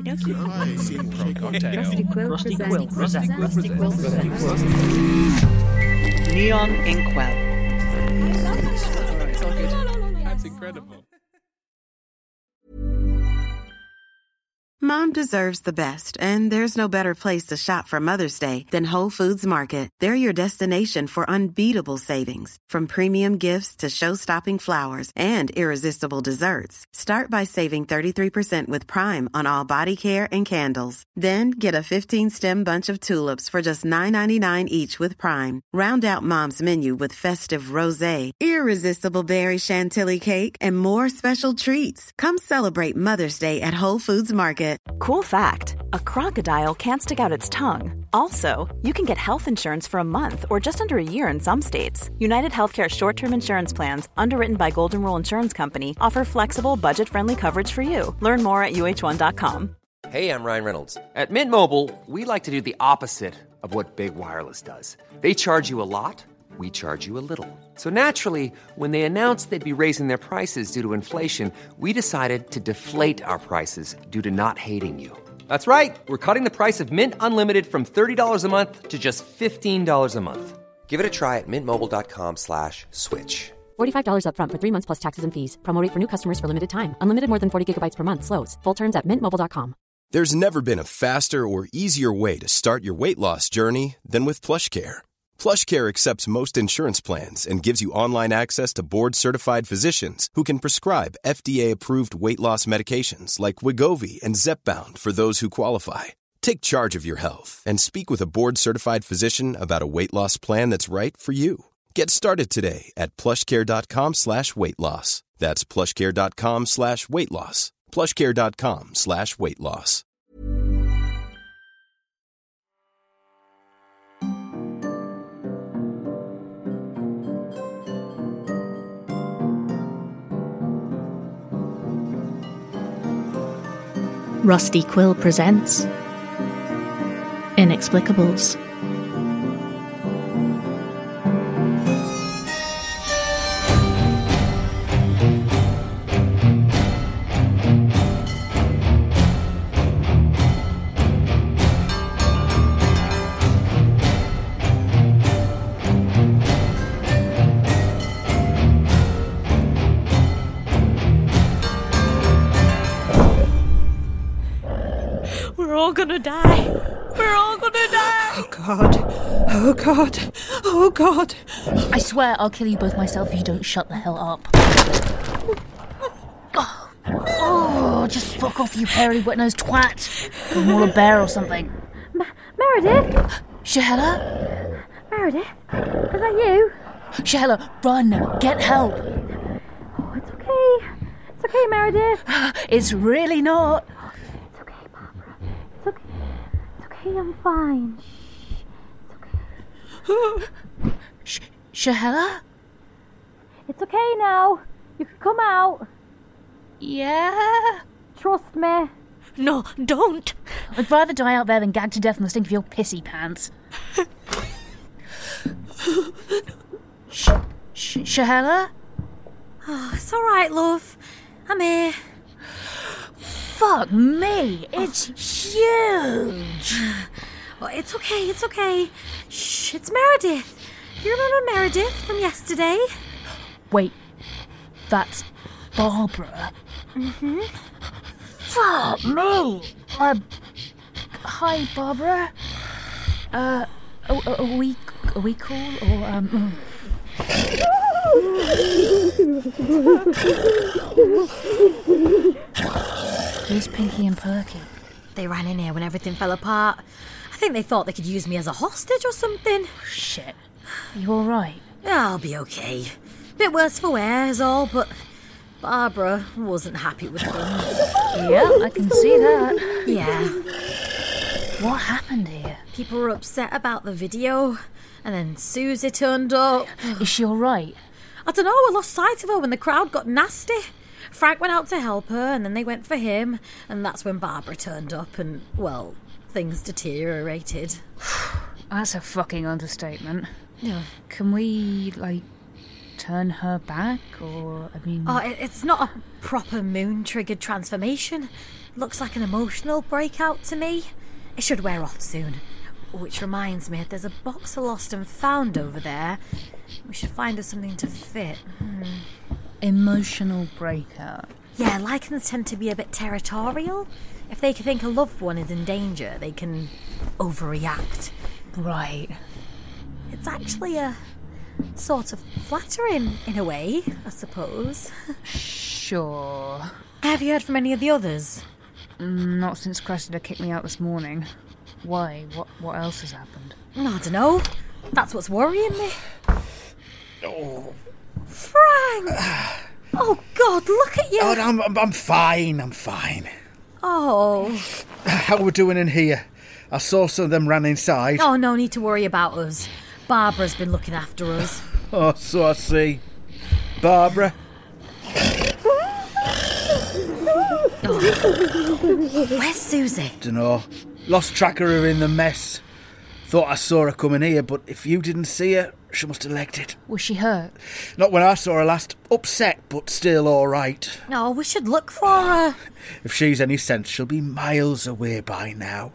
Okie dokie. Rusty Quill presents. Neon Inkwell. It's all good. That's incredible. Mom deserves the best, and there's no better place to shop for Mother's Day than Whole Foods Market. They're your destination for unbeatable savings, from premium gifts to show-stopping flowers and irresistible desserts. Start by saving 33% with Prime on all body care and candles. Then get a 15-stem bunch of tulips for just $9.99 each with Prime. Round out Mom's menu with festive rosé, irresistible berry chantilly cake, and more special treats. Come celebrate Mother's Day at Whole Foods Market. Cool fact, a crocodile can't stick out its tongue. Also, you can get health insurance for a month or just under a year in some states. United Healthcare short-term insurance plans, underwritten by Golden Rule Insurance Company, offer flexible, budget-friendly coverage for you. Learn more at uh1.com. Hey, I'm Ryan Reynolds. At Mint Mobile, we like to do the opposite of what Big Wireless does. They charge you a lot, we charge you a little. So naturally, when they announced they'd be raising their prices due to inflation, we decided to deflate our prices due to not hating you. That's right. We're cutting the price of Mint Unlimited from $30 a month to just $15 a month. Give it a try at mintmobile.com/switch. $45 up front for 3 months plus taxes and fees. Promo rate for new customers for limited time. Unlimited more than 40 gigabytes per month. Slows full terms at mintmobile.com. There's never been a faster or easier way to start your weight loss journey than with PlushCare. PlushCare accepts most insurance plans and gives you online access to board-certified physicians who can prescribe FDA-approved weight loss medications like Wegovy and Zepbound for those who qualify. Take charge of your health and speak with a board-certified physician about a weight loss plan that's right for you. Get started today at plushcare.com/weight-loss. That's plushcare.com/weight-loss. plushcare.com/weight-loss. Rusty Quill presents Inexplicables. We're all gonna die. We're all gonna die. Oh God. Oh God. Oh God. I swear I'll kill you both myself if you don't shut the hell up. Oh, just fuck off, you hairy wet-nosed twat. You're more a bear or something. Meredith? Shahela? Meredith? Is that you? Shahela, run. Get help. Oh, it's okay. It's okay, Meredith. It's really not. It's okay, Barbara. It's okay. It's okay, I'm fine. Shh. It's okay. Shahela? It's okay now. You can come out. Yeah? Trust me. No, don't. I'd rather die out there than gag to death in the stink of your pissy pants. Shahela? Oh, it's all right, love. I'm here. Fuck me, it's huge. Oh, it's okay, it's okay. Shh, it's Meredith. You remember Meredith from yesterday? Wait, that's Barbara. Mm-hmm. Fuck me. Hi, Barbara. Are we cool or Who's Pinky and Perky? They ran in here when everything fell apart. I think they thought they could use me as a hostage or something. Shit. You alright? I'll be okay. Bit worse for wear is all, but Barbara wasn't happy with them. Yeah, I can see that. Yeah. What happened here? People were upset about the video, and then Susie turned up. Is she alright? I don't know, I lost sight of her when the crowd got nasty. Frank went out to help her, and then they went for him, and that's when Barbara turned up, and, well, things deteriorated. That's a fucking understatement. Yeah. Can we, turn her back, or, I mean... Oh, it's not a proper moon-triggered transformation. Looks like an emotional breakout to me. It should wear off soon. Which reminds me, there's a box of lost and found over there. We should find her something to fit. Emotional breakout. Yeah, lichens tend to be a bit territorial. If they think a loved one is in danger, they can overreact. Right. It's actually a sort of flattering, in a way, I suppose. Sure. Have you heard from any of the others? Not since Cressida kicked me out this morning. Why? What else has happened? I don't know. That's what's worrying me. Oh. Frank! Oh, God, look at you! Oh, I'm fine. Oh. How are we doing in here? I saw some of them ran inside. Oh, no need to worry about us. Barbara's been looking after us. Oh, so I see. Barbara? Oh. Where's Susie? Dunno. Lost track of her in the mess. Thought I saw her coming here, but if you didn't see her, she must have legged it. Was she hurt? Not when I saw her last. Upset, but still all right. No, we should look for her. If she's any sense, she'll be miles away by now.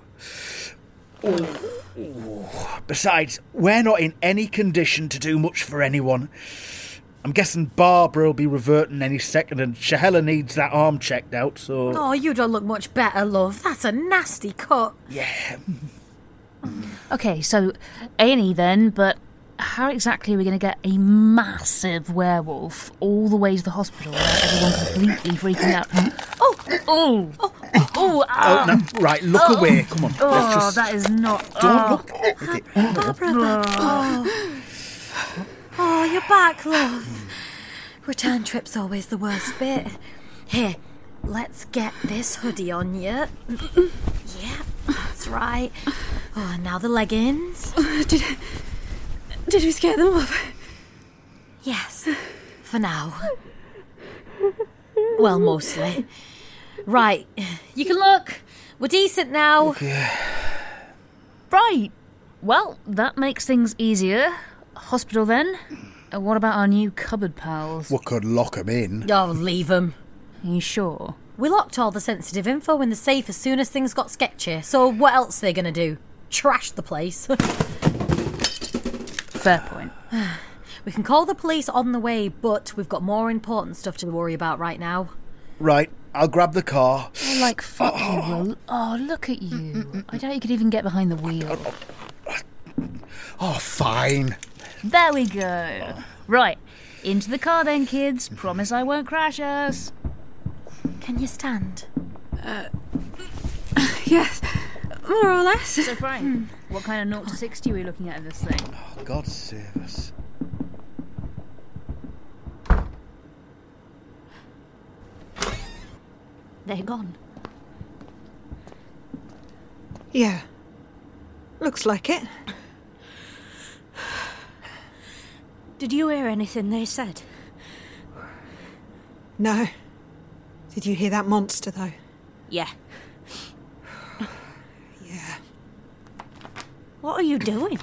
Besides, we're not in any condition to do much for anyone. I'm guessing Barbara will be reverting any second, and Shahela needs that arm checked out, so... Oh, you don't look much better, love. That's a nasty cut. Yeah. Okay, so A&E then, but how exactly are we going to get a massive werewolf all the way to the hospital without everyone completely freaking out? Oh, no, right, look away, come on. Oh, that is not... Don't look. Barbara. Oh, you're back, love. Return trip's always the worst bit. Here, let's get this hoodie on you. Yeah, that's right. Oh, and now the leggings. Did we scare them off? Yes, for now. Well, mostly. Right, you can look. We're decent now. Okay. Right. Well, that makes things easier. Hospital then. What about our new cupboard pals? We could lock them in. Oh, leave them. Are you sure? We locked all the sensitive info in the safe as soon as things got sketchy, so what else are they going to do? Trash the place. Fair point. We can call the police on the way, but we've got more important stuff to worry about right now. Right, I'll grab the car. Oh, like fuck you, Will. Oh, look at you. I doubt you could even get behind the wheel. Oh, fine. There we go. Right, into the car then, kids. Promise I won't crash us. Can you stand? Yes, more or less. So, Frank, what kind of 0 to 60 are we looking at in this thing? Oh, God save us. They're gone. Yeah. Looks like it. Did you hear anything they said? No. Did you hear that monster, though? Yeah. Yeah. What are you doing?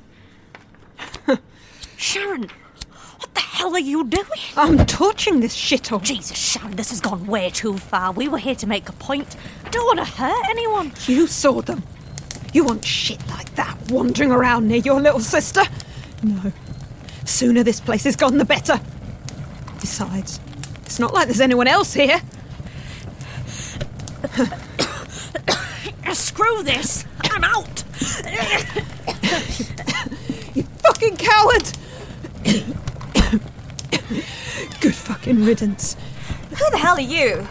Sharon, what the hell are you doing? I'm torching this shithole. Jesus, Sharon, this has gone way too far. We were here to make a point. I don't want to hurt anyone. You saw them. You want shit like that wandering around near your little sister? No. Sooner this place is gone, the better. Besides, it's not like there's anyone else here. Screw this. I'm out. You fucking coward! Good fucking riddance. Who the hell are you?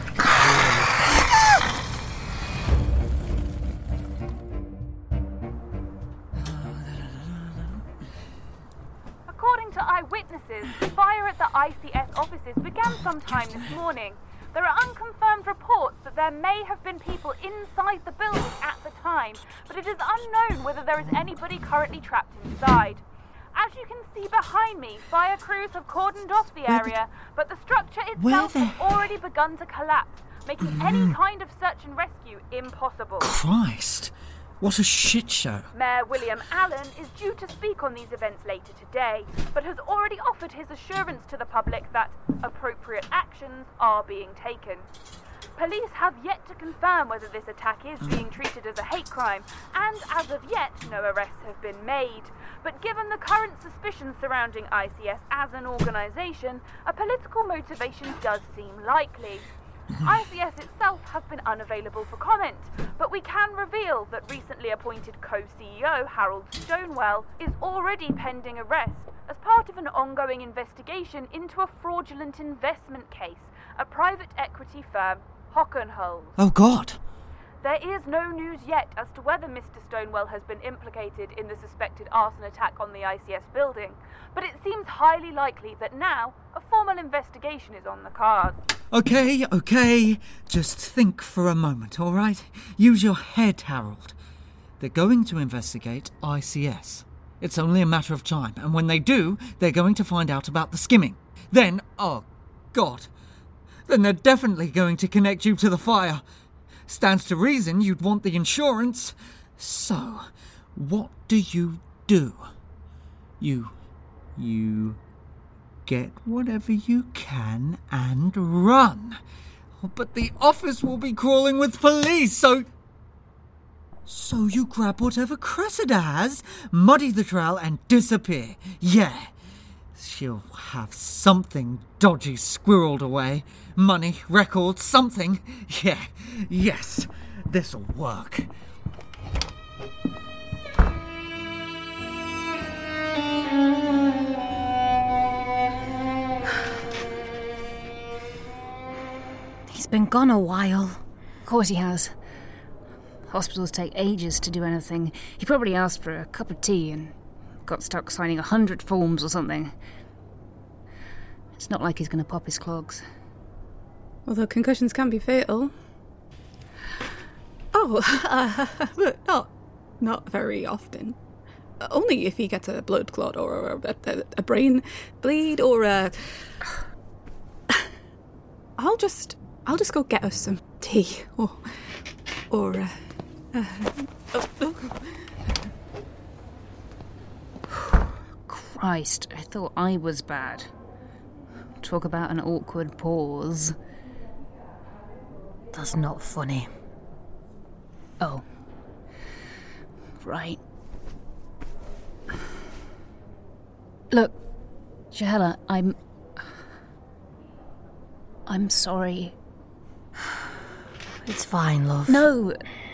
According to eyewitnesses, the fire at the ICS offices began sometime this morning. There are unconfirmed reports that there may have been people inside the building at the time, but it is unknown whether there is anybody currently trapped inside. As you can see behind me, fire crews have cordoned off the area, but the structure itself has already begun to collapse, making any kind of search and rescue impossible. Christ! What a shit show. Mayor William Allen is due to speak on these events later today, but has already offered his assurance to the public that appropriate actions are being taken. Police have yet to confirm whether this attack is being treated as a hate crime, and as of yet, no arrests have been made. But given the current suspicions surrounding ICS as an organisation, a political motivation does seem likely. ICS itself has been unavailable for comment, but we can reveal that recently appointed co-CEO Harold Stonewell is already pending arrest as part of an ongoing investigation into a fraudulent investment case, a private equity firm, Hockenholz. Oh, God! There is no news yet as to whether Mr. Stonewell has been implicated in the suspected arson attack on the ICS building, but it seems highly likely that now a formal investigation is on the cards. Okay. Just think for a moment, all right? Use your head, Harold. They're going to investigate ICS. It's only a matter of time, and when they do, they're going to find out about the skimming. Then, oh, God, then they're definitely going to connect you to the fire. Stands to reason you'd want the insurance. So, what do? You get whatever you can and run. But the office will be crawling with police, so you grab whatever Cressida has, muddy the trail and disappear. Yeah, she'll have something dodgy squirreled away. Money, records, something. Yeah, yes, this'll work. He's been gone a while. Of course he has. Hospitals take ages to do anything. He probably asked for a cup of tea and got stuck signing 100 forms or something. It's not like he's going to pop his clogs. Although concussions can be fatal. But not very often. Only if he gets a blood clot or a brain bleed or a... I'll just go get us some tea or Christ, I thought I was bad. Talk about an awkward pause. That's not funny. Oh. Right. Look, Shahela, I'm sorry. It's fine, love. No,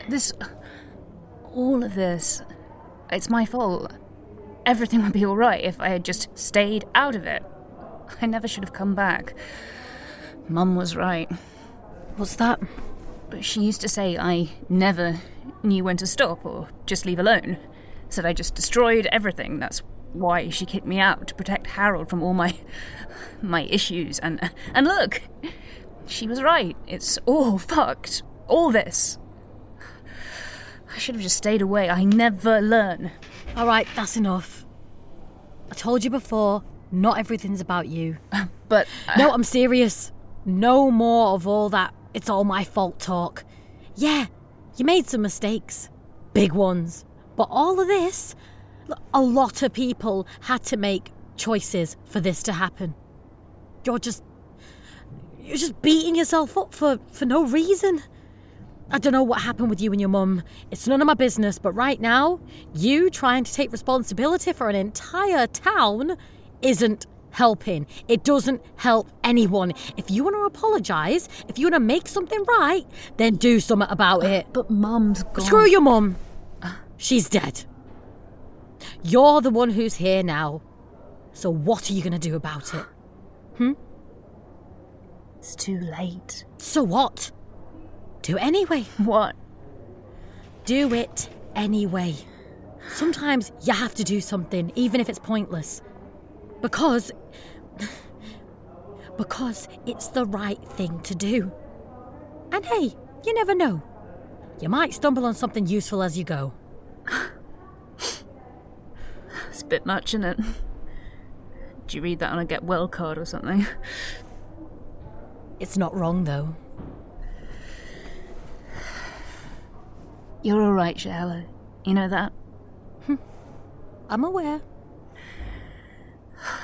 all of this, it's my fault. Everything would be all right if I had just stayed out of it. I never should have come back. Mum was right. What's that? She used to say I never knew when to stop or just leave alone. Said I just destroyed everything. That's why she kicked me out, to protect Harold from all my issues. And look, she was right. It's all fucked. All this. I should have just stayed away. I never learn. All right, that's enough. I told you before, not everything's about you. But... No, I'm serious. No more of all that it's all my fault talk. Yeah, you made some mistakes. Big ones. But all of this, a lot of people had to make choices for this to happen. You're just beating yourself up for no reason. I don't know what happened with you and your mum. It's none of my business, but right now, you trying to take responsibility for an entire town isn't helping. It doesn't help anyone. If you want to apologise, if you want to make something right, then do something about it. But Mum's gone. Screw your mum. She's dead. You're the one who's here now. So what are you going to do about it? It's too late. So what? Do it anyway. What? Do it anyway. Sometimes you have to do something, even if it's pointless. Because it's the right thing to do. And hey, you never know. You might stumble on something useful as you go. It's a bit much, isn't it? Did you read that on a get well card or something? It's not wrong, though. You're all right, Shahela. You know that? I'm aware.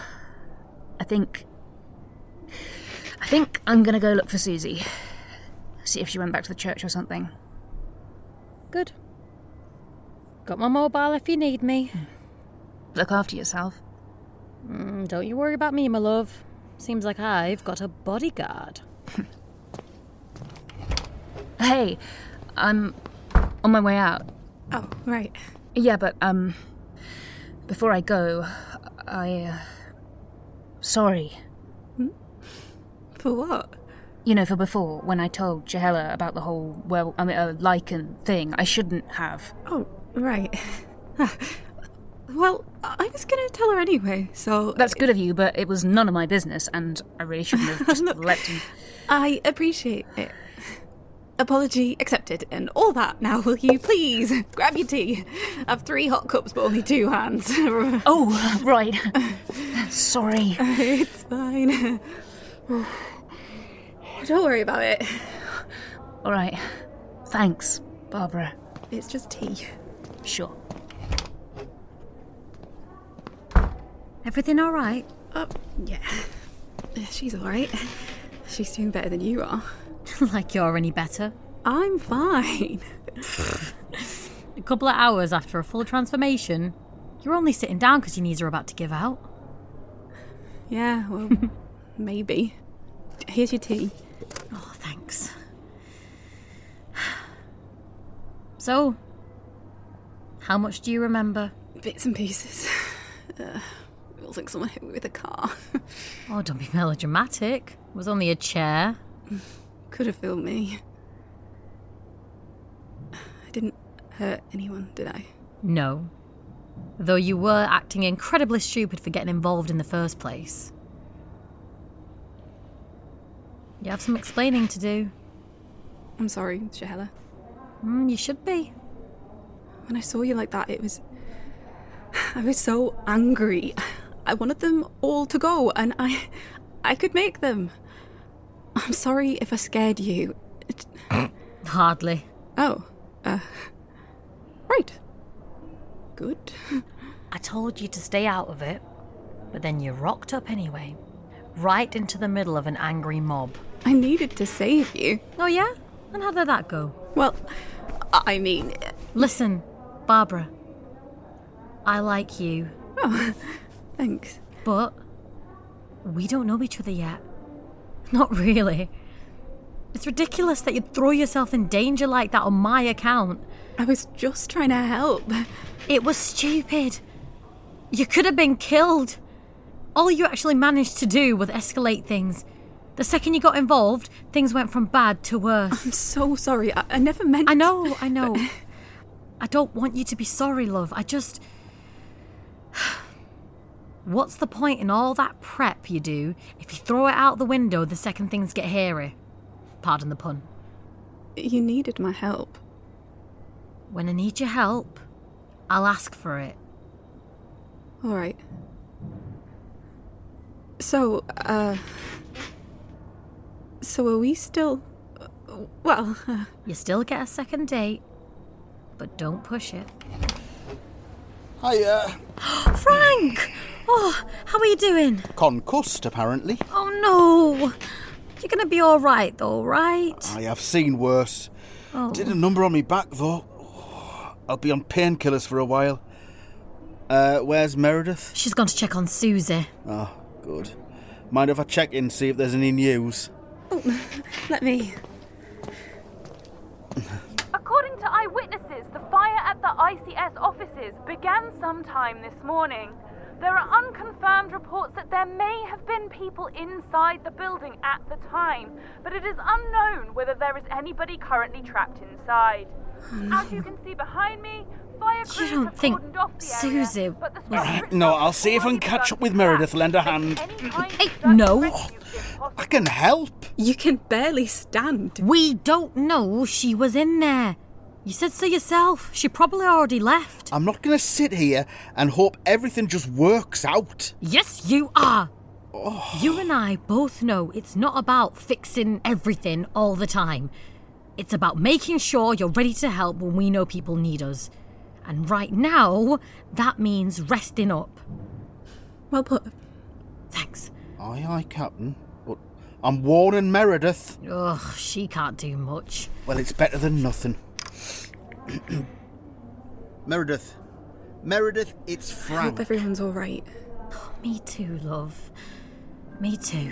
I think I'm gonna go look for Susie. See if she went back to the church or something. Good. Got my mobile if you need me. Look after yourself. Don't you worry about me, my love. Seems like I've got a bodyguard. Hey, I'm on my way out. Oh, right. Yeah, but, before I go, sorry. For what? You know, for before, when I told Jahela about the whole, lichen thing, I shouldn't have. Oh, right. Well, I was going to tell her anyway, so... That's good of you, but it was none of my business, and I really shouldn't have just let you... I appreciate it. Apology accepted and all that. Now, will you please grab your tea? I've 3 hot cups, but only 2 hands. Oh, right. Sorry. It's fine. Don't worry about it. All right. Thanks, Barbara. It's just tea. Sure. Everything all right? Yeah. She's all right. She's doing better than you are. Like you're any better. I'm fine. A couple of hours after a full transformation, you're only sitting down because your knees are about to give out. Yeah, well, maybe. Here's your tea. Oh, thanks. So, how much do you remember? Bits and pieces. Feels like someone hit me with a car. Oh, don't be melodramatic. It was only a chair. Could have filmed me. I didn't hurt anyone, did I? No. Though you were acting incredibly stupid for getting involved in the first place. You have some explaining to do. I'm sorry, Jahela. You should be. When I saw you like that, I was so angry. I wanted them all to go, and I could make them. I'm sorry if I scared you. Hardly. Oh, right. Good. I told you to stay out of it, but then you rocked up anyway. Right into the middle of an angry mob. I needed to save you. Oh yeah? And how did that go? Well, I mean... Listen, Barbara. I like you. Oh, thanks. But we don't know each other yet. Not really. It's ridiculous that you'd throw yourself in danger like that on my account. I was just trying to help. It was stupid. You could have been killed. All you actually managed to do was escalate things. The second you got involved, things went from bad to worse. I'm so sorry. I never meant... I know. I don't want you to be sorry, love. I just... What's the point in all that prep you do if you throw it out the window the second things get hairy? Pardon the pun. You needed my help. When I need your help, I'll ask for it. All right. So are we still... Well... You still get a second date, but don't push it. Hiya. Frank! Oh, how are you doing? Concussed, apparently. Oh, no. You're going to be all right, though, right? I have seen worse. Oh. Did a number on me back, though. I'll be on painkillers for a while. Where's Meredith? She's gone to check on Susie. Oh, good. Mind if I check in, see if there's any news? Oh, let me... According to eyewitnesses, the fire at the ICS offices began sometime this morning. There are unconfirmed reports that there may have been people inside the building at the time, but it is unknown whether there is anybody currently trapped inside. As you can see behind me, fire crews have cordoned off the area, Susie but the structure No, I'll see if I can catch up with Meredith, lend a hand. Hey, no. I can help. You can barely stand. We don't know she was in there. You said so yourself. She probably already left. I'm not going to sit here and hope everything just works out. Yes, you are. Oh. You and I both know it's not about fixing everything all the time. It's about making sure you're ready to help when we know people need us. And right now, that means resting up. Well put. Thanks. Aye, Captain. But I'm warning Meredith. Ugh, she can't do much. Well, it's better than nothing. Meredith, it's I Frank. hope everyone's all right. Oh, me too, love. Me too.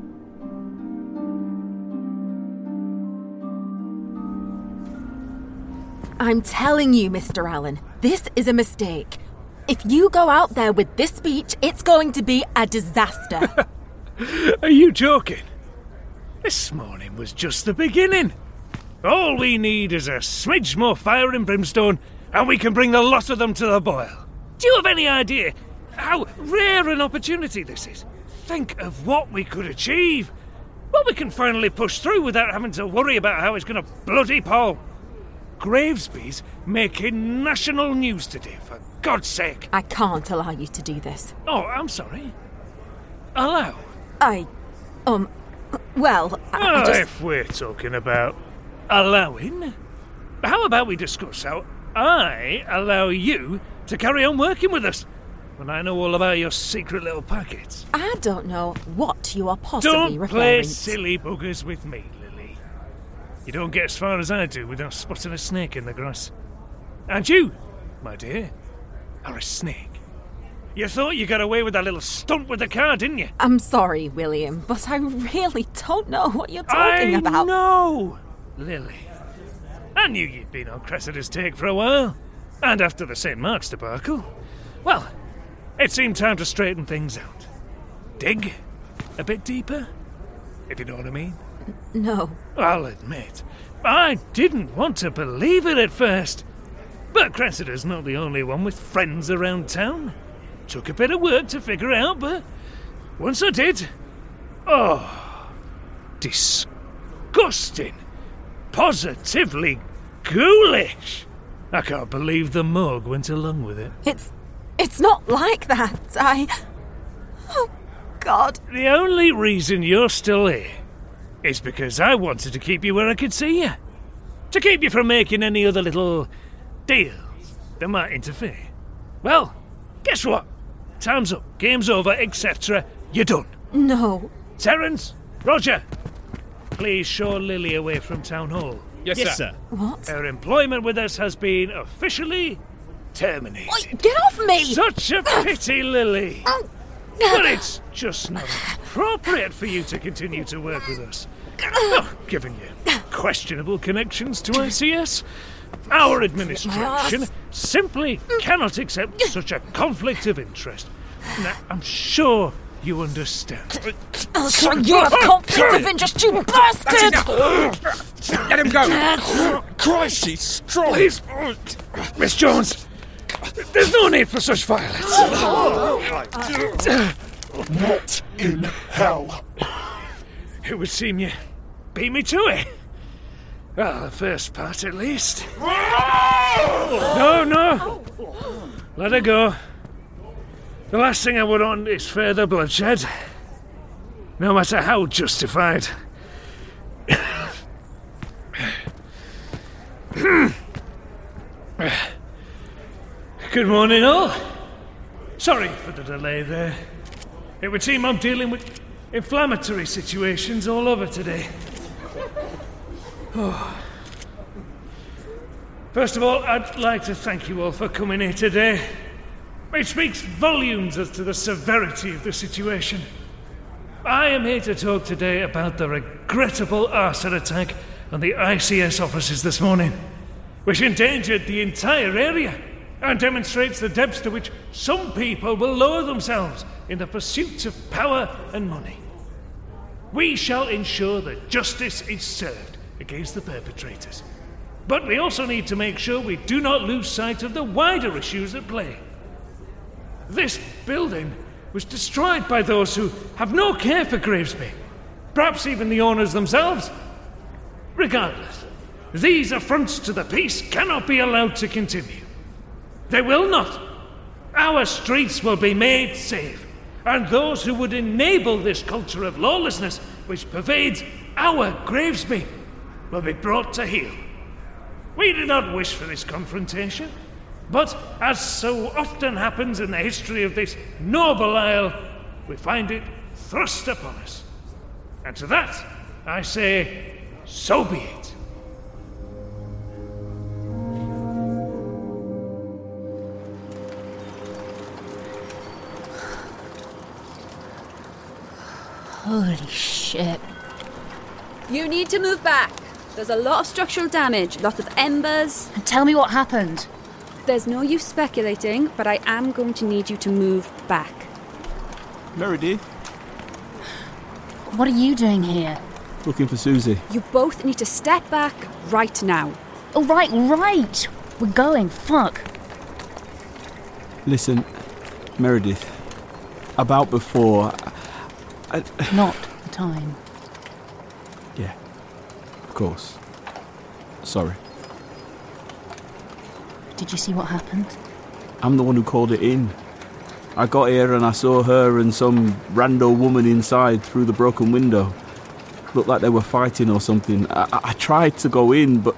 I'm telling you, Mr. Allen, this is a mistake. If you go out there with this speech, it's going to be a disaster. Are you joking? This morning was just the beginning. All we need is a smidge more fire and brimstone, and we can bring the lot of them to the boil. Do you have any idea how rare an opportunity this is? Think of what we could achieve. What we can finally push through without having to worry about how it's going to bloody pall. Gravesby's making national news today, for God's sake. I can't allow you to do this. Oh, I'm sorry. Allow? Well, I just... If we're talking about allowing, how about we discuss how I allow you to carry on working with us when I know all about your secret little packets? I don't know what you are possibly Don't referring play to. silly buggers with me, Lily. You don't get as far as I do without spotting a snake in the grass. And you, my dear, are a snake. You thought you got away with that little stunt with the car, didn't you? I'm sorry, William, but I really don't know what you're talking about. I know, Lily. I knew you'd been on Cressida's take for a while. And after the St. Mark's debacle, well, it seemed time to straighten things out. Dig a bit deeper, if you know what I mean. No. I'll admit, I didn't want to believe it at first. But Cressida's not the only one with friends around town. Took a bit of work to figure out, but once I did, disgusting. Positively ghoulish. I can't believe the morgue went along with it. It's not like that. Oh, God. The only reason you're still here is because I wanted to keep you where I could see you. To keep you from making any other little deals that might interfere. Well, guess what? Time's up, game's over, etc. You're done. No. Terence, Roger, please show Lily away from Town Hall. Yes, sir. What? Her employment with us has been officially terminated. Wait, get off me! Such a pity, Lily. But it's just not appropriate for you to continue to work with us. Oh, given your questionable connections to ICS, our administration simply cannot accept such a conflict of interest. Now, I'm sure you understand. So you're a conflict of interest, you bastard! Let him go! Christ, she's strong! Please, Miss Jones, there's no need for such violence. Not in hell. It would seem you beat me to it. Well, the first part at least. No. Let her go. The last thing I would want is further bloodshed. No matter how justified. Good morning, all. Sorry for the delay there. It would seem I'm dealing with inflammatory situations all over today. First of all, I'd like to thank you all for coming here today. It speaks volumes as to the severity of the situation. I am here to talk today about the regrettable arson attack on the ICS offices this morning, which endangered the entire area and demonstrates the depths to which some people will lower themselves in the pursuit of power and money. We shall ensure that justice is served against the perpetrators. But we also need to make sure we do not lose sight of the wider issues at play. This building was destroyed by those who have no care for Gravesby, perhaps even the owners themselves. Regardless, these affronts to the peace cannot be allowed to continue. They will not. Our streets will be made safe, and those who would enable this culture of lawlessness which pervades our Gravesby will be brought to heel. We do not wish for this confrontation, but as so often happens in the history of this noble isle, we find it thrust upon us. And to that, I say, so be it. Holy shit. You need to move back. There's a lot of structural damage, lots of embers. And tell me what happened. There's no use speculating, but I am going to need you to move back. Meredith? What are you doing here? Looking for Susie. You both need to step back right now. Oh, right. We're going. Fuck. Listen, Meredith. About before... Not the time. Yeah, of course. Sorry. Did you see what happened? I'm the one who called it in. I got here and I saw her and some rando woman inside through the broken window. Looked like they were fighting or something. I tried to go in, but...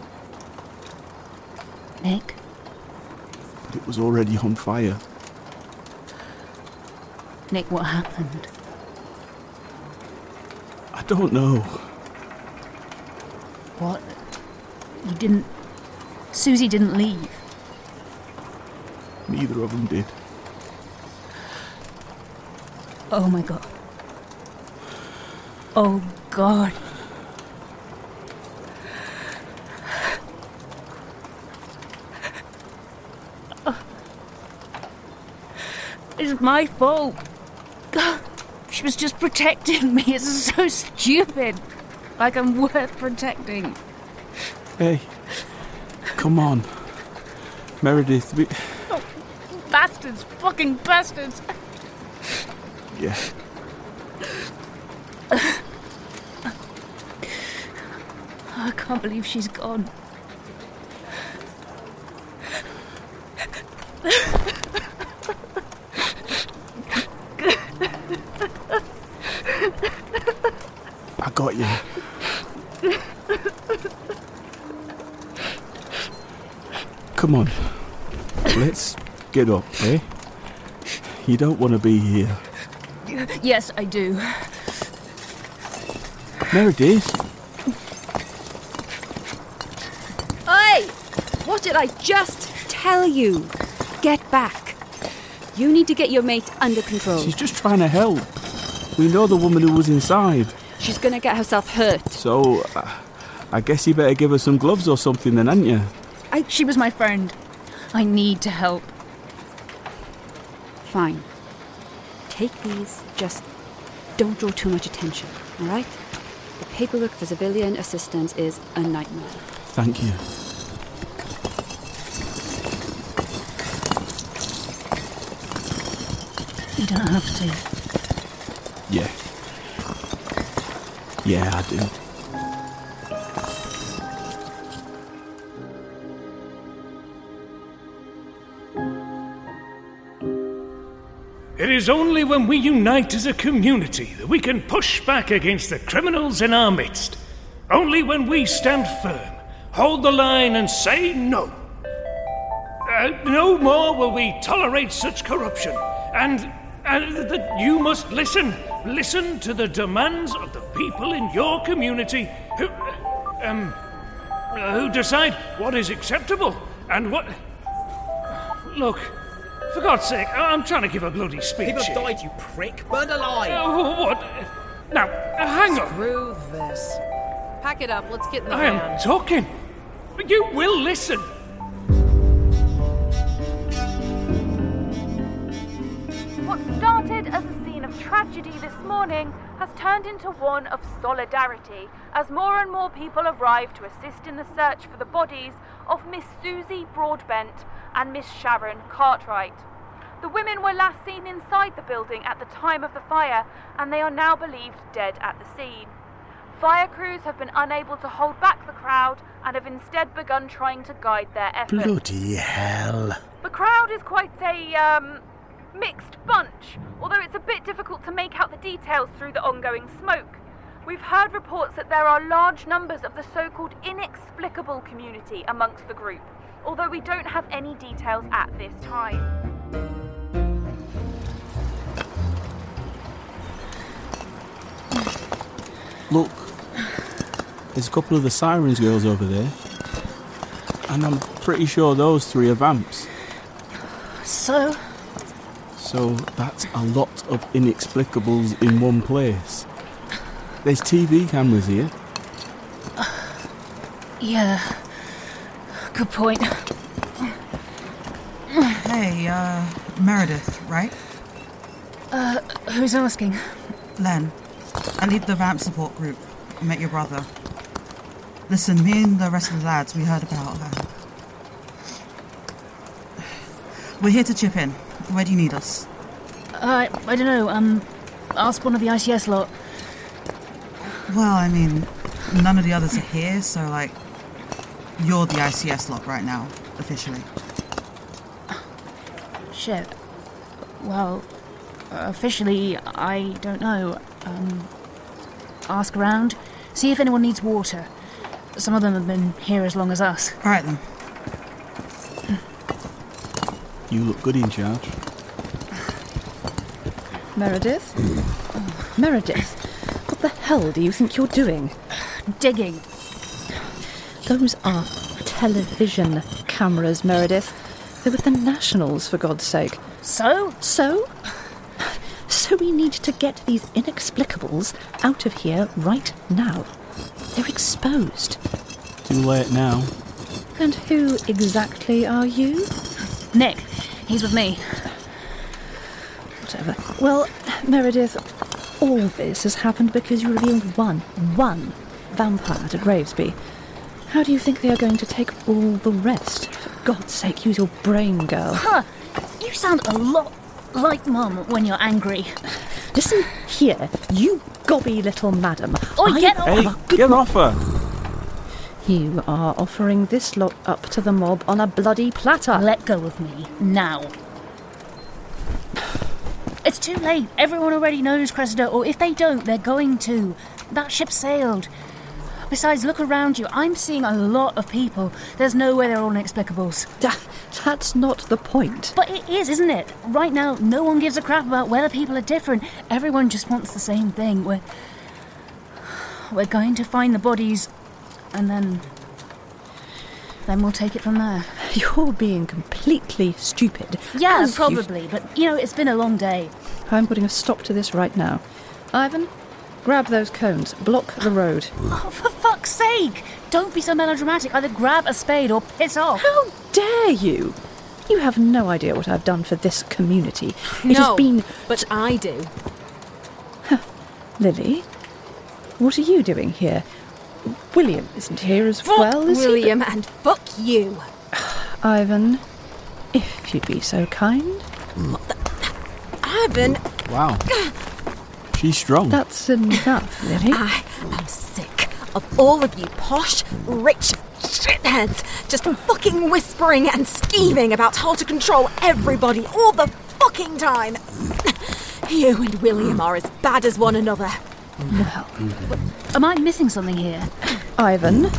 Nick? But it was already on fire. Nick, what happened? I don't know. What? You didn't... Susie didn't leave? Neither of them did. Oh my god. Oh god. It's my fault. God, she was just protecting me. It's so stupid. Like I'm worth protecting. Hey, come on. Meredith, Oh, bastards. Fucking bastards. Yeah. I can't believe she's gone. I got you. Come on. Let's get up, eh? You don't want to be here. Yes, I do. Meredith? Oi! What did I just tell you? Get back. You need to get your mate under control. She's just trying to help. We know the woman who was inside. She's gonna get herself hurt. So, I guess you better give her some gloves or something then, hadn't you? She was my friend. I need to help. Fine. Take these, just don't draw too much attention, alright? The paperwork for civilian assistance is a nightmare. Thank you. You don't have to. Yeah. Yeah, I do. It is only when we unite as a community that we can push back against the criminals in our midst. Only when we stand firm, hold the line and say no. No more will we tolerate such corruption. And that you must listen. Listen to the demands of the people in your community who decide what is acceptable and what... Look... For God's sake, I'm trying to give a bloody speech. People have died, you prick. Burned alive. What? Now, hang on. Screw this. Pack it up. Let's get in the I van. am talking. You will listen. What started as a scene of tragedy this morning has turned into one of solidarity as more and more people arrive to assist in the search for the bodies of Miss Susie Broadbent and Miss Sharon Cartwright. The women were last seen inside the building at the time of the fire, and they are now believed dead at the scene. Fire crews have been unable to hold back the crowd and have instead begun trying to guide their efforts. Bloody hell. The crowd is quite a, mixed bunch, although it's a bit difficult to make out the details through the ongoing smoke. We've heard reports that there are large numbers of the so-called inexplicable community amongst the group, although we don't have any details at this time. Look, there's a couple of the Sirens girls over there. And I'm pretty sure those 3 are vamps. So? So that's a lot of inexplicables in one place. There's TV cameras here. Yeah. Good point. Hey, Meredith, right? Who's asking? Len. I lead the vamp support group. I met your brother. Listen, me and the rest of the lads, we heard about her. We're here to chip in. Where do you need us? I don't know, ask one of the ICS lot. Well, I mean, none of the others are here, so, like, you're the ICS lot right now, officially. Shit. Well, officially, I don't know. Ask around, see if anyone needs water. Some of them have been here as long as us. All right, then. You look good in charge. Meredith? Oh, Meredith, what the hell do you think you're doing? Digging. Those are television cameras, Meredith. They're with the Nationals, for God's sake. So? So? So we need to get these inexplicables out of here right now. They're exposed. Too late now. And who exactly are you? Nick. He's with me. Whatever. Well, Meredith, all this has happened because you revealed one vampire to Gravesby. How do you think they are going to take all the rest? For God's sake, use your brain, girl. Huh. You sound a lot like Mum when you're angry. Listen here, you gobby little madam. Get off! Hey, get off her! You are offering this lot up to the mob on a bloody platter. Let go of me, now. It's too late. Everyone already knows Cressida, or if they don't, they're going to. That ship sailed. Besides, look around you. I'm seeing a lot of people. There's no way they're all inexplicables. That's not the point. But it is, isn't it? Right now, no one gives a crap about whether people are different. Everyone just wants the same thing. We're going to find the bodies, and then we'll take it from there. You're being completely stupid. Yeah, probably, but, it's been a long day. I'm putting a stop to this right now. Ivan, grab those cones. Block the road. Oh, for fuck's sake! Don't be so melodramatic. Either grab a spade or piss off. How dare you? You have no idea what I've done for this community. It has been... but I do. Lily, what are you doing here? William isn't here as well, is William, and fuck you. Ivan, if you'd be so kind. Ivan! Wow. She's strong. That's enough, Lily. I am sick of all of you posh, rich shitheads just fucking whispering and scheming about how to control everybody all the fucking time. You and William are as bad as one another. Well, am I missing something here? Ivan?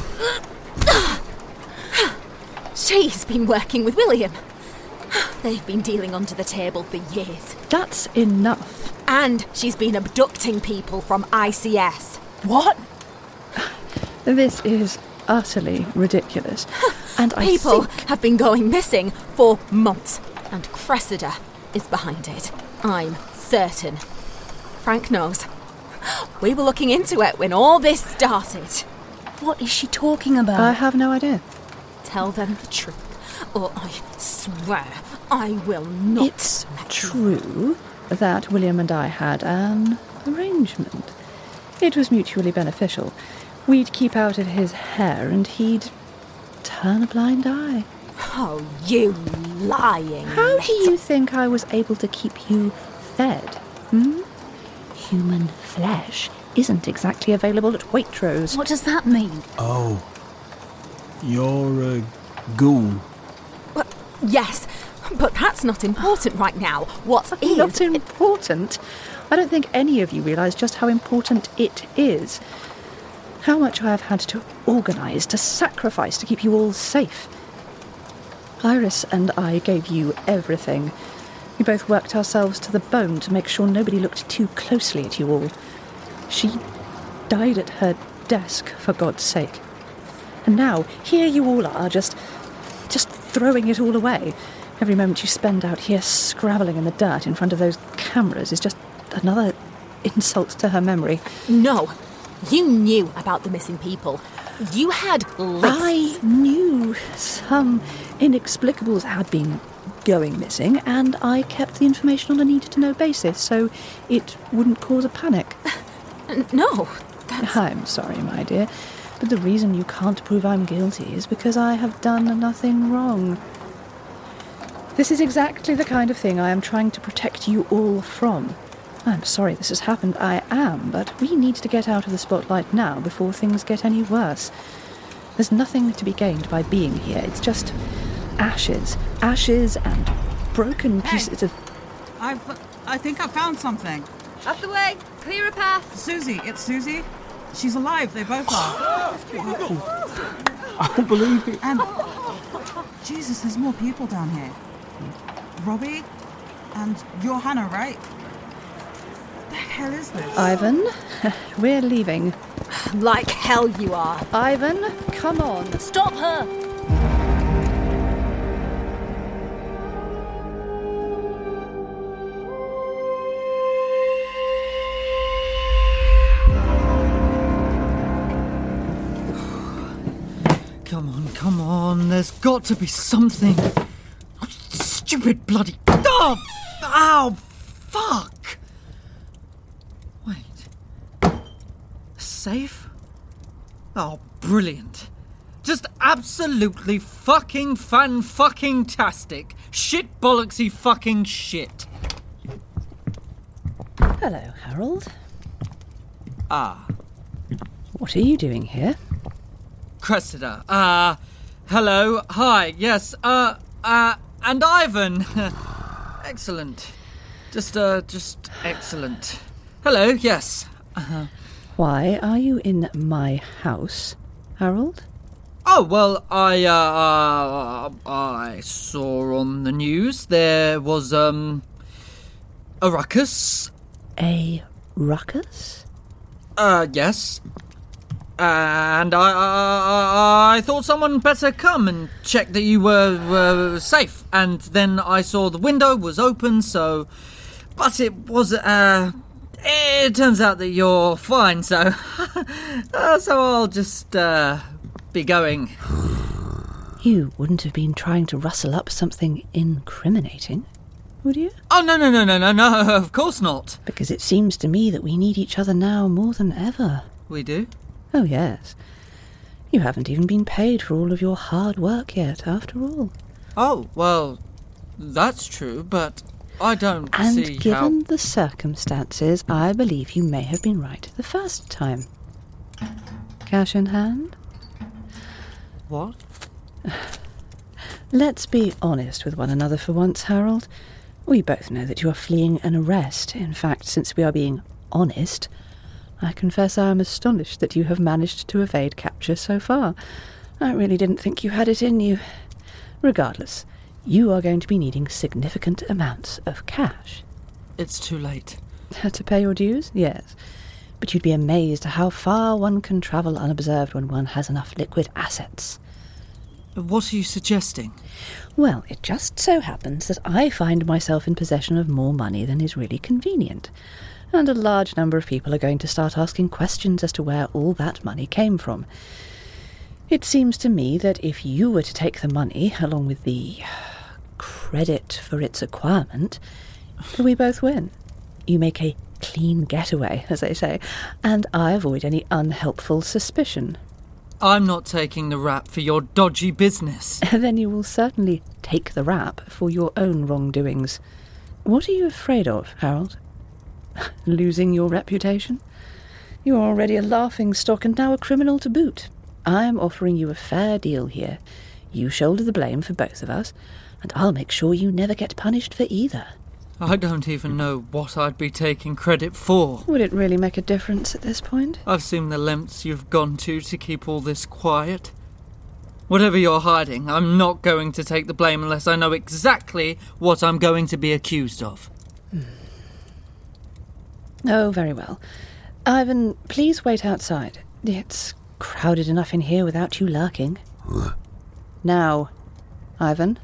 She's been working with William. They've been dealing under the table for years. That's enough. And she's been abducting people from ICS. What? This is utterly ridiculous. And people have been going missing for months. And Cressida is behind it. I'm certain. Frank knows. We were looking into it when all this started. What is she talking about? I have no idea. Tell them the truth, or I swear I will not. It's true that William and I had an arrangement. It was mutually beneficial. We'd keep out of his hair and he'd turn a blind eye. Oh, you lying. How do you think I was able to keep you fed? Human flesh isn't exactly available at Waitrose. What does that mean? Oh. You're a ghoul. Well, yes, but that's not important right now. What is... Not important? I don't think any of you realise just how important it is. How much I have had to organise, to sacrifice to keep you all safe. Iris and I gave you everything. We both worked ourselves to the bone to make sure nobody looked too closely at you all. She died at her desk, for God's sake. And now, here you all are, just throwing it all away. Every moment you spend out here scrabbling in the dirt in front of those cameras is just another insult to her memory. No, you knew about the missing people. You had lists. I knew some inexplicables had been going missing, and I kept the information on a needed-to-know basis, so it wouldn't cause a panic. No, I'm sorry, my dear, but the reason you can't prove I'm guilty is because I have done nothing wrong. This is exactly the kind of thing I am trying to protect you all from. I'm sorry this has happened, I am, but we need to get out of the spotlight now before things get any worse. There's nothing to be gained by being here. It's just ashes and broken pieces of... I think I found something. Up the way! Clear a path! Susie, it's Susie. She's alive, they both are. I don't believe it. And... Jesus, there's more people down here. Robbie and Johanna, right? What the hell is this? Ivan, we're leaving. Like hell you are. Ivan, come on. Stop her! Come on, there's got to be something. Oh, stupid bloody... Oh! Ow! Fuck! Wait. Safe? Oh, brilliant. Just absolutely fucking fan-fucking-tastic. Shit-bollocksy fucking shit. Hello, Harold. Ah. What are you doing here? Cressida. Hello. Hi. Yes. And Ivan. Excellent. Just excellent. Hello. Yes. Why are you in my house, Harold? Oh, well, I saw on the news there was, a ruckus. A ruckus? Yes. And I thought someone better come and check that you were safe. And then I saw the window was open, so... But it was, it turns out that you're fine, so... so I'll just, be going. You wouldn't have been trying to rustle up something incriminating, would you? Oh, no, of course not. Because it seems to me that we need each other now more than ever. We do? Oh, yes. You haven't even been paid for all of your hard work yet, after all. Oh, well, that's true, but I don't and see given how... the circumstances, I believe you may have been right the first time. Cash in hand? What? Let's be honest with one another for once, Harold. We both know that you are fleeing an arrest. In fact, since we are being honest, I confess I am astonished that you have managed to evade capture so far. I really didn't think you had it in you. Regardless, you are going to be needing significant amounts of cash. It's too late. To pay your dues? Yes. But you'd be amazed at how far one can travel unobserved when one has enough liquid assets. What are you suggesting? Well, it just so happens that I find myself in possession of more money than is really convenient. And a large number of people are going to start asking questions as to where all that money came from. It seems to me that if you were to take the money, along with the credit for its acquirement, we both win. You make a clean getaway, as they say, and I avoid any unhelpful suspicion. I'm not taking the rap for your dodgy business. Then you will certainly take the rap for your own wrongdoings. What are you afraid of, Harold? Losing your reputation? You're already a laughingstock and now a criminal to boot. I am offering you a fair deal here. You shoulder the blame for both of us, and I'll make sure you never get punished for either. I don't even know what I'd be taking credit for. Would it really make a difference at this point? I've seen the lengths you've gone to keep all this quiet. Whatever you're hiding, I'm not going to take the blame unless I know exactly what I'm going to be accused of. Oh, very well. Ivan, please wait outside. It's crowded enough in here without you lurking. Now, Ivan.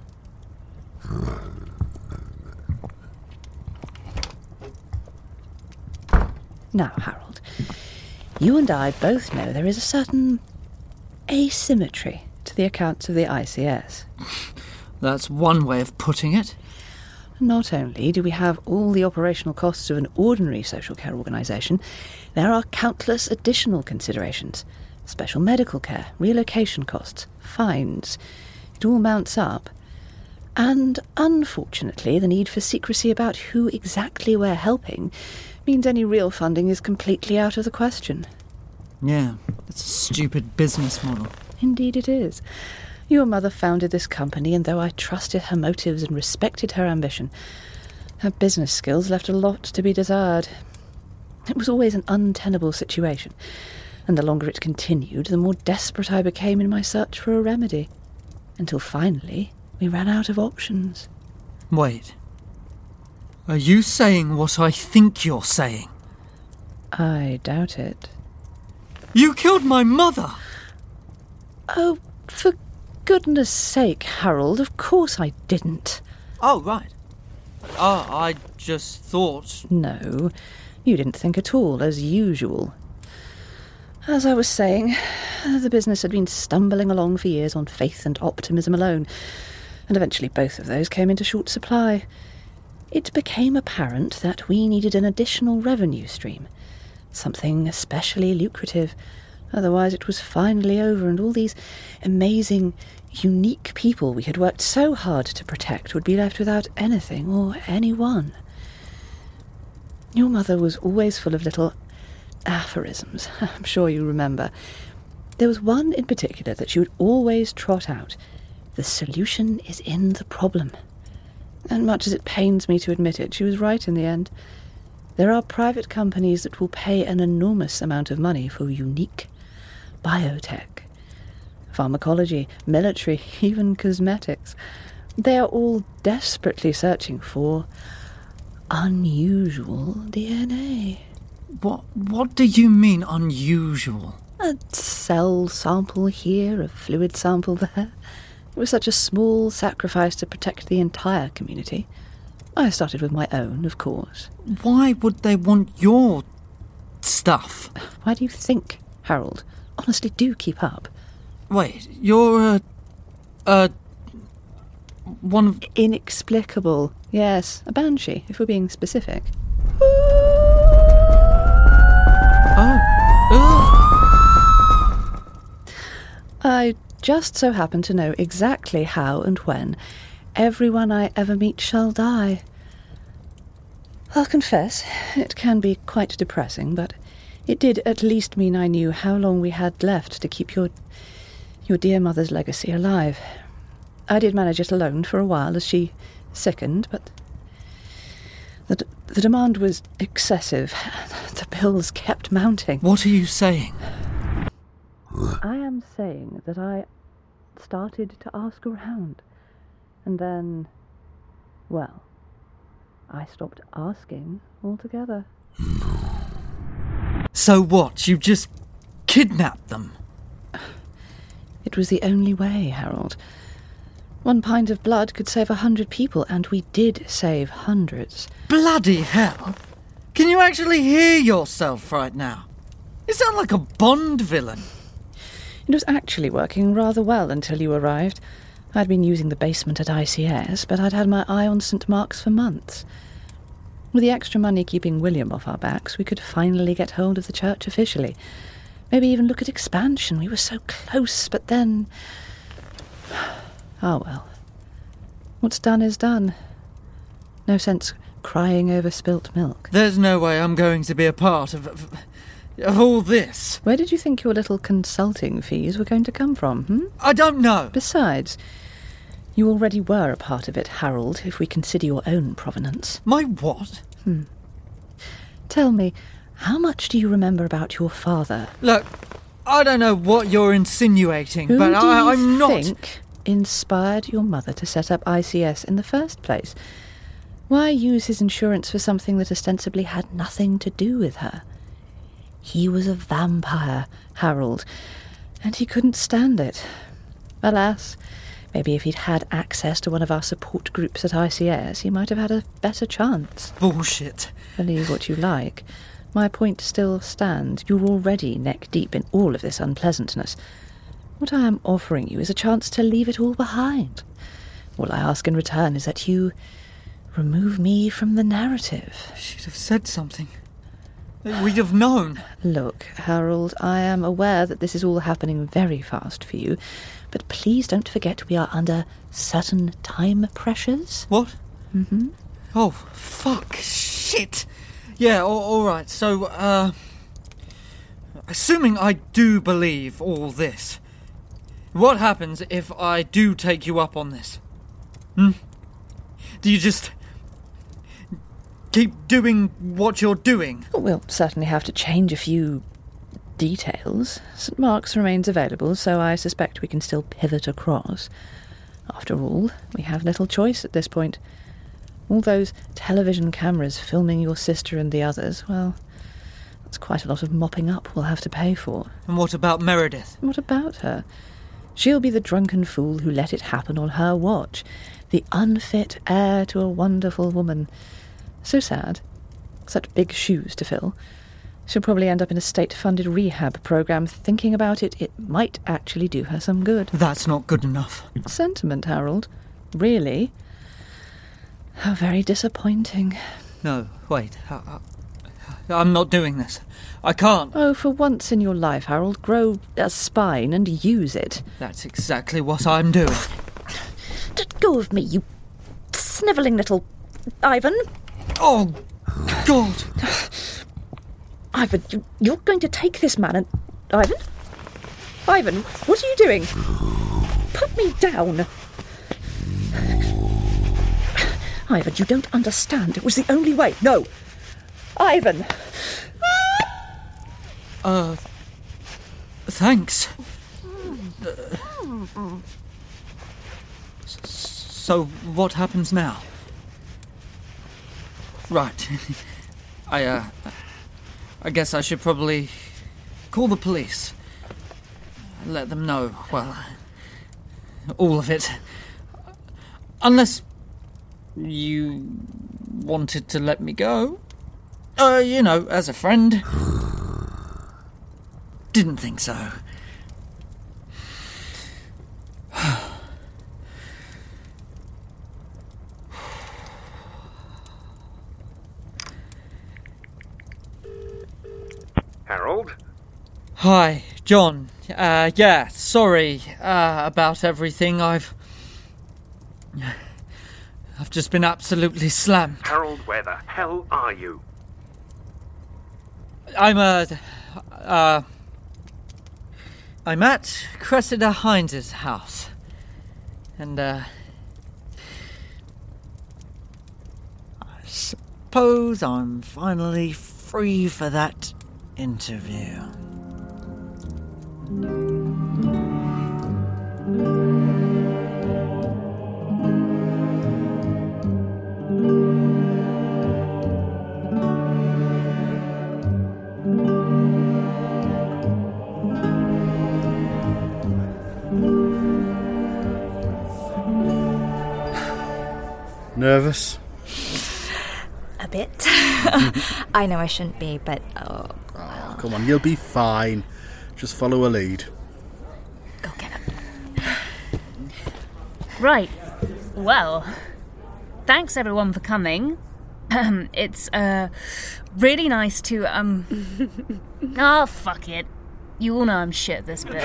Now, Harold, you and I both know there is a certain asymmetry to the accounts of the ICS. That's one way of putting it. Not only do we have all the operational costs of an ordinary social care organisation, there are countless additional considerations. Special medical care, relocation costs, fines. It all mounts up. And, unfortunately, the need for secrecy about who exactly we're helping means any real funding is completely out of the question. Yeah, it's a stupid business model. Indeed it is. Your mother founded this company, and though I trusted her motives and respected her ambition, her business skills left a lot to be desired. It was always an untenable situation, and the longer it continued, the more desperate I became in my search for a remedy, until finally we ran out of options. Wait. Are you saying what I think you're saying? I doubt it. You killed my mother! Oh, for goodness sake, Harold, of course I didn't. Oh, right. I just thought... No, you didn't think at all, as usual. As I was saying, the business had been stumbling along for years on faith and optimism alone, and eventually both of those came into short supply. It became apparent that we needed an additional revenue stream, something especially lucrative. Otherwise it was finally over, and all these amazing, unique people we had worked so hard to protect would be left without anything or anyone. Your mother was always full of little aphorisms, I'm sure you remember. There was one in particular that she would always trot out. The solution is in the problem. And much as it pains me to admit it, she was right in the end. There are private companies that will pay an enormous amount of money for unique biotech, pharmacology, military, even cosmetics. They are all desperately searching for unusual DNA. What do you mean, unusual? A cell sample here, a fluid sample there. It was such a small sacrifice to protect the entire community. I started with my own, of course. Why would they want your stuff? Why do you think, Harold? Honestly, do keep up. Wait, you're one of... Inexplicable. Yes, a banshee, if we're being specific. I just so happen to know exactly how and when everyone I ever meet shall die. I'll confess, it can be quite depressing, but it did at least mean I knew how long we had left to keep your dear mother's legacy alive. I did manage it alone for a while as she sickened, but the demand was excessive. The bills kept mounting. What are you saying? I am saying that I started to ask around, and then, well, I stopped asking altogether. So what? You just kidnapped them? It was the only way, Harold. 1 pint of blood could save 100 people, and we did save hundreds. Bloody hell! Can you actually hear yourself right now? You sound like a Bond villain. It was actually working rather well until you arrived. I'd been using the basement at ICS, but I'd had my eye on St. Mark's for months. With the extra money keeping William off our backs, we could finally get hold of the church officially. Maybe even look at expansion. We were so close, but then... Oh well. What's done is done. No sense crying over spilt milk. There's no way I'm going to be a part of all this. Where did you think your little consulting fees were going to come from, I don't know. Besides, you already were a part of it, Harold, if we consider your own provenance. My what? Tell me, how much do you remember about your father? Look, I don't know what you're insinuating, Who but do I'm you not... think inspired your mother to set up ICS in the first place? Why use his insurance for something that ostensibly had nothing to do with her? He was a vampire, Harold, and he couldn't stand it. Alas, maybe if he'd had access to one of our support groups at ICS, he might have had a better chance. Bullshit. Believe what you like. My point still stands. You're already neck-deep in all of this unpleasantness. What I am offering you is a chance to leave it all behind. All I ask in return is that you remove me from the narrative. She'd have said something. We'd have known. Look, Harold, I am aware that this is all happening very fast for you, but please don't forget we are under certain time pressures. What? Mm-hmm. Oh, fuck. Shit. Yeah, all right. So, assuming I do believe all this, what happens if I do take you up on this? Do you just keep doing what you're doing? We'll certainly have to change a few details. St. Mark's remains available, so I suspect we can still pivot across. After all, we have little choice at this point. All those television cameras filming your sister and the others, well, that's quite a lot of mopping up we'll have to pay for. And what about Meredith? What about her? She'll be the drunken fool who let it happen on her watch, the unfit heir to a wonderful woman. So sad. Such big shoes to fill. She'll probably end up in a state-funded rehab program. Thinking about it, it might actually do her some good. That's not good enough. Sentiment, Harold. Really? How very disappointing. No, wait. I'm not doing this. I can't. Oh, for once in your life, Harold, grow a spine and use it. That's exactly what I'm doing. Let go of me, you snivelling little Ivan. Oh, God. Ivan, you're going to take this man and... Ivan? Ivan, what are you doing? Put me down. Ivan, you don't understand. It was the only way. No. Ivan. Thanks. So, what happens now? Right. I guess I should probably call the police. Let them know, well, all of it. Unless you wanted to let me go. As a friend. Didn't think so. Harold? Hi, John. Yeah, sorry about everything. I've just been absolutely slammed. Harold, where the hell are you? I'm at Cressida Hines' house. And, I suppose I'm finally free for that interview. Nervous? A bit. I know I shouldn't be, but... Oh, come on, you'll be fine. Just follow a lead. Go get him. Right. Well, thanks everyone for coming. It's, really nice to, Oh, fuck it. You all know I'm shit at this bit.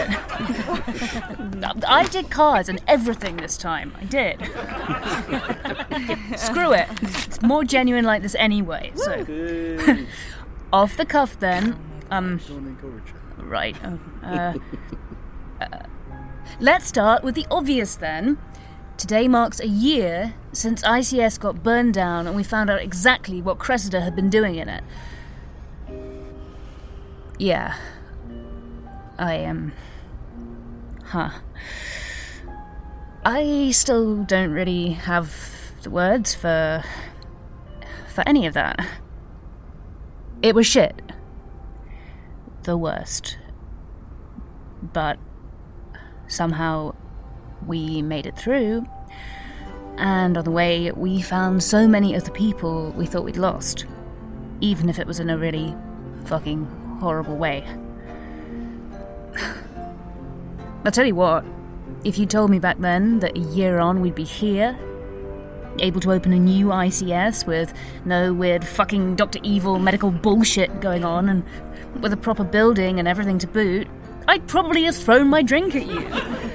I did cards and everything this time. I did. Screw it. It's more genuine like this anyway, so... Off the cuff then. Right. Let's start with the obvious then. Today marks a year since ICS got burned down and we found out exactly what Cressida had been doing in it. Yeah. I still don't really have the words for any of that. It was shit. the worst. But somehow we made it through, and on the way we found so many of the people we thought we'd lost, even if it was in a really fucking horrible way. I'll tell you what, if you told me back then that a year on we'd be here, able to open a new ICS with no weird fucking Dr. Evil medical bullshit going on and with a proper building and everything to boot, I'd probably have thrown my drink at you.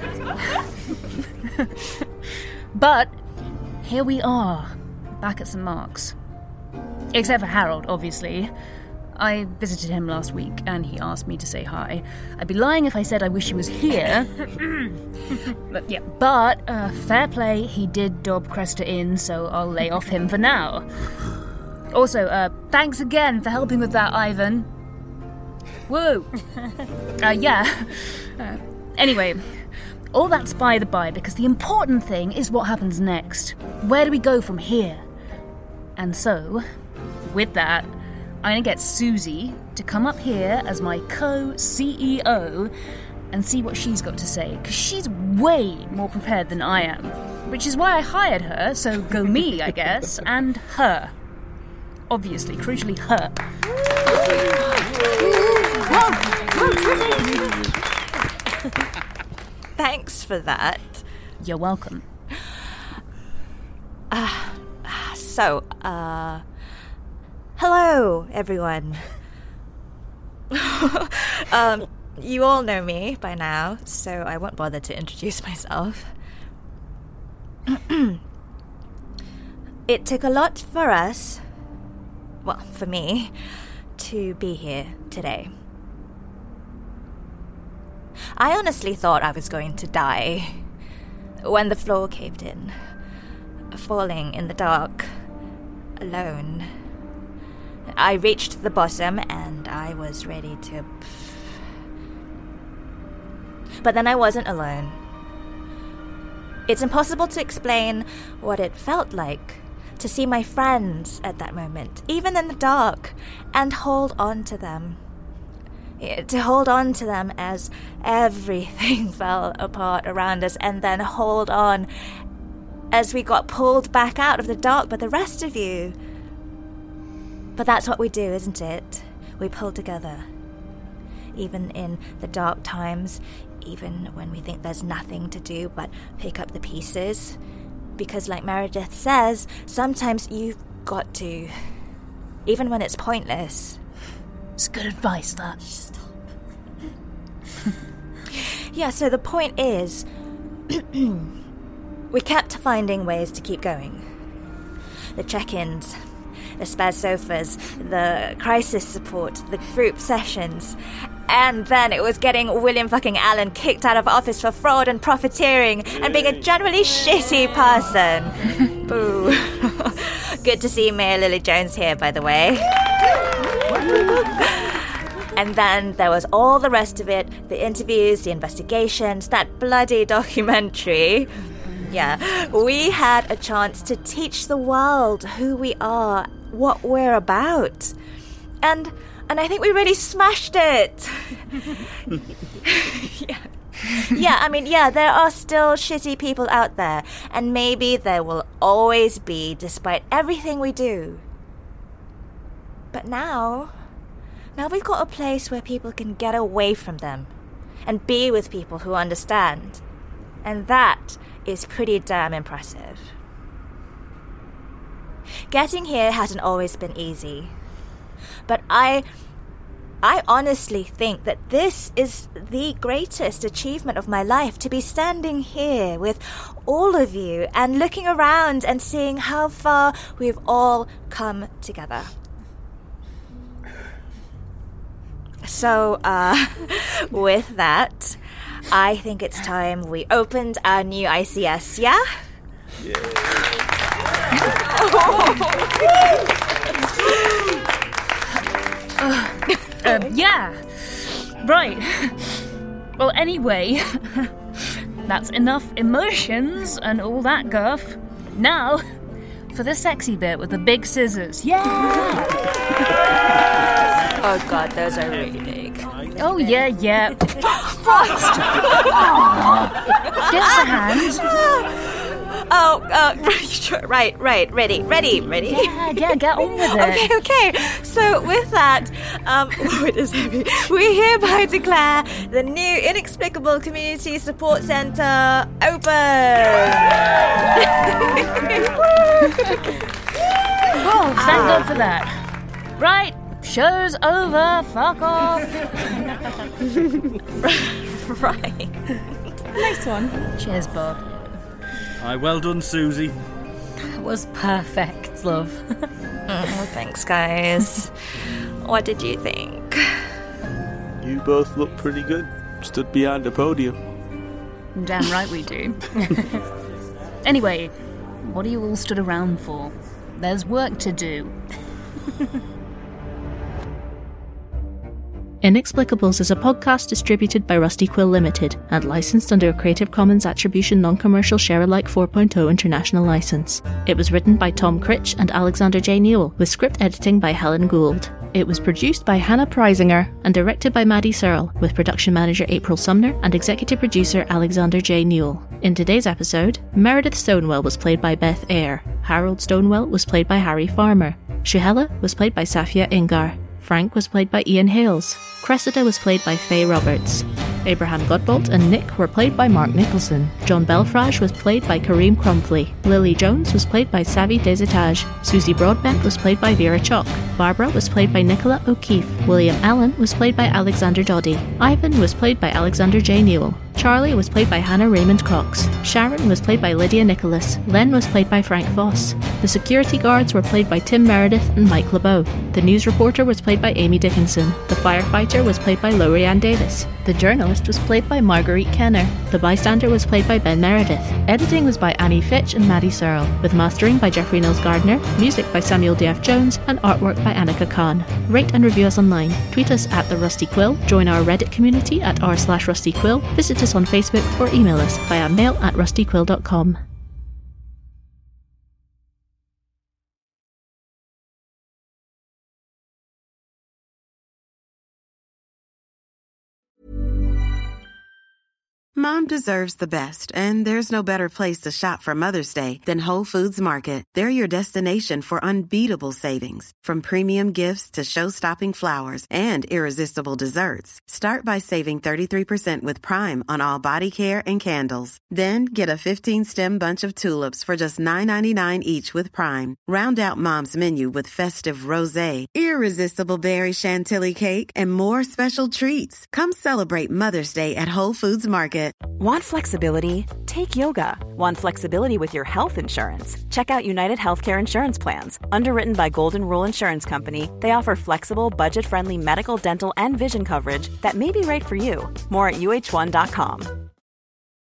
But here we are, back at St. Mark's. Except for Harold, obviously. I visited him last week and he asked me to say hi. I'd be lying if I said I wish he was here. But fair play, he did dob Cresta in, so I'll lay off him for now. Also, thanks again for helping with that, Ivan. Woo! Anyway, all that's by the by, because the important thing is what happens next. Where do we go from here? And so, with that, I'm going to get Susie to come up here as my co-CEO and see what she's got to say, because she's way more prepared than I am, which is why I hired her, so go me, I guess, and her. Obviously, crucially, her. Thanks for that. You're welcome. Hello, everyone. You all know me by now, so I won't bother to introduce myself. It took a lot for us, well, for me, to be here today. I honestly thought I was going to die when the floor caved in, falling in the dark, alone. I reached the bottom and I was ready to... But then I wasn't alone. It's impossible to explain what it felt like to see my friends at that moment, even in the dark, and hold on to them. To hold on to them as everything fell apart around us, and then hold on as we got pulled back out of the dark by the rest of you. But that's what we do, isn't it? We pull together. Even in the dark times, even when we think there's nothing to do but pick up the pieces. Because like Meredith says, sometimes you've got to. Even when it's pointless. It's good advice, that. Stop. Yeah, so the point is, we kept finding ways to keep going. The check-ins, the spare sofas, the crisis support, the group sessions. And then it was getting William fucking Allen kicked out of office for fraud and profiteering and being a generally shitty person. Boo. Good to see Mayor Lily Jones here, by the way. And then there was all the rest of it, the interviews, the investigations, that bloody documentary. Yeah, we had a chance to teach the world who we are, what we're about. And I think we really smashed it. Yeah, there are still shitty people out there, and maybe there will always be, despite everything we do. But now we've got a place where people can get away from them and be with people who understand. And that is pretty damn impressive. Getting here hasn't always been easy. But I honestly think that this is the greatest achievement of my life, to be standing here with all of you and looking around and seeing how far we've all come together. So, with that, I think it's time we opened our new ICS, yeah? Yeah. Right. Well, anyway, that's enough emotions and all that guff. Now, for the sexy bit with the big scissors. Yeah! Oh god, those are really big. Oh, yeah. Frost! Give us a hand. Right, ready. Yeah, get on with it. Okay. So with that, we hereby declare the new Inexplicable Community Support Centre open. Oh, thank God for that. Right, show's over. Fuck off. Right. Nice one. Cheers, Bob. Aye, well done, Susie. That was perfect, love. Oh, thanks, guys. What did you think? You both look pretty good. Stood behind the podium. Damn right we do. Anyway, what are you all stood around for? There's work to do. Inexplicables is a podcast distributed by Rusty Quill Limited and licensed under a Creative Commons Attribution Non-Commercial Share-alike 4.0 International License. It was written by Tom Critch and Alexander J. Newell, with script editing by Helen Gould. It was produced by Hannah Preisinger and directed by Maddie Searle, with production manager April Sumner and executive producer Alexander J. Newell. In today's episode, Meredith Stonewell was played by Beth Eyre, Harold Stonewell was played by Harry Farmer, Shahela was played by Safia Ingar, Frank was played by Ian Hales, Cressida was played by Faye Roberts, Abraham Godbolt and Nick were played by Mark Nicholson, John Belfrage was played by Kareem Crumfley, Lily Jones was played by Savi Desetage, Susie Broadbent was played by Vera Chalk, Barbara was played by Nicola O'Keefe, William Allen was played by Alexander Doddy, Ivan was played by Alexander J. Newell, Charlie was played by Hannah Raymond Cox, Sharon was played by Lydia Nicholas, Len was played by Frank Voss, the security guards were played by Tim Meredith and Mike LeBeau, the news reporter was played by Amy Dickinson, the firefighter was played by Lorianne Davis, the journalist was played by Marguerite Kenner, the bystander was played by Ben Meredith, editing was by Annie Fitch and Maddie Searle, with mastering by Jeffrey Nils Gardner, music by Samuel D.F. Jones, and artwork by Annika Khan. Rate and review us online, tweet us at The Rusty Quill, join our Reddit community at r/RustyQuill, visit us on Facebook or email us via mail@rustyquill.com. Mom deserves the best, and there's no better place to shop for Mother's Day than Whole Foods Market. They're your destination for unbeatable savings, from premium gifts to show-stopping flowers and irresistible desserts. Start by saving 33% with Prime on all body care and candles. Then get a 15-stem bunch of tulips for just $9.99 each with Prime. Round out Mom's menu with festive rosé, irresistible berry chantilly cake, and more special treats. Come celebrate Mother's Day at Whole Foods Market. Want flexibility? Take yoga. Want flexibility with your health insurance? Check out United Healthcare Insurance Plans. Underwritten by Golden Rule Insurance Company, they offer flexible, budget-friendly medical, dental, and vision coverage that may be right for you. More at uh1.com.